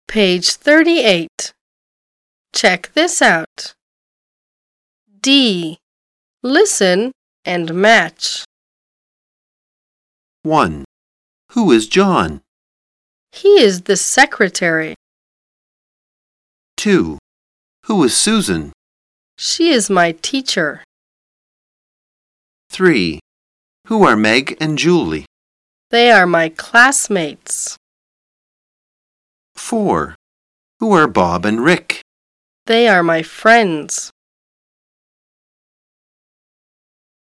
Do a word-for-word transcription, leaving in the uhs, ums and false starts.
Page thirty-eight. Check this out. D. Listen and match. one. Who is John? He is the secretary. two. Who is Susan? She is my teacher. three. Who are Meg and Julie? They are my classmates. four. Who are Bob and Rick? They are my friends.